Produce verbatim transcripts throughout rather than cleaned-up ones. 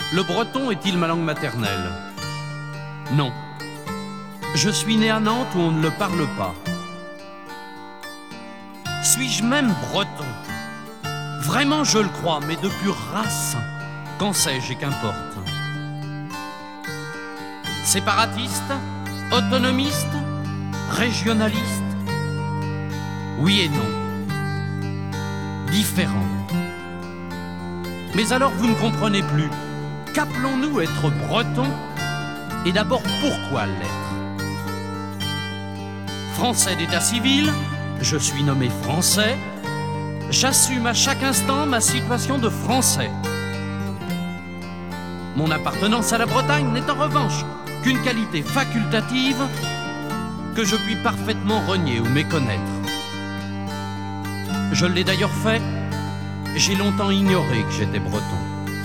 Le breton est-il ma langue maternelle? Non. Je suis né à Nantes où on ne le parle pas. Suis-je même breton? Vraiment, je le crois, mais de pure race. Qu'en sais-je et qu'importe? Séparatiste? Autonomiste? Régionaliste? Oui et non. Différent. Mais alors vous ne comprenez plus. Qu'appelons-nous être breton? Et d'abord, pourquoi l'être? Français d'état civil, je suis nommé français. J'assume à chaque instant ma situation de français. Mon appartenance à la Bretagne n'est en revanche qu'une qualité facultative que je puis parfaitement renier ou méconnaître. Je l'ai d'ailleurs fait, j'ai longtemps ignoré que j'étais breton.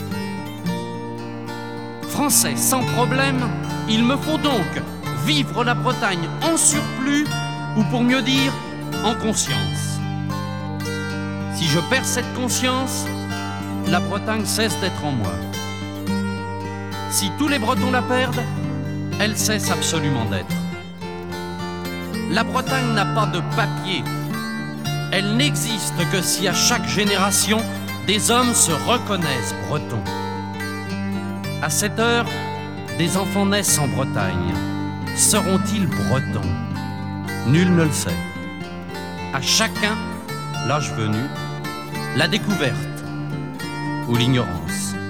Français sans problème, il me faut donc vivre la Bretagne en surplus, ou pour mieux dire, en conscience. Si je perds cette conscience, la Bretagne cesse d'être en moi. Si tous les Bretons la perdent, elle cesse absolument d'être. La Bretagne n'a pas de papier. Elle n'existe que si à chaque génération, des hommes se reconnaissent bretons. À cette heure, des enfants naissent en Bretagne. Seront-ils bretons? Nul ne le sait. À chacun, l'âge venu, la découverte ou l'ignorance.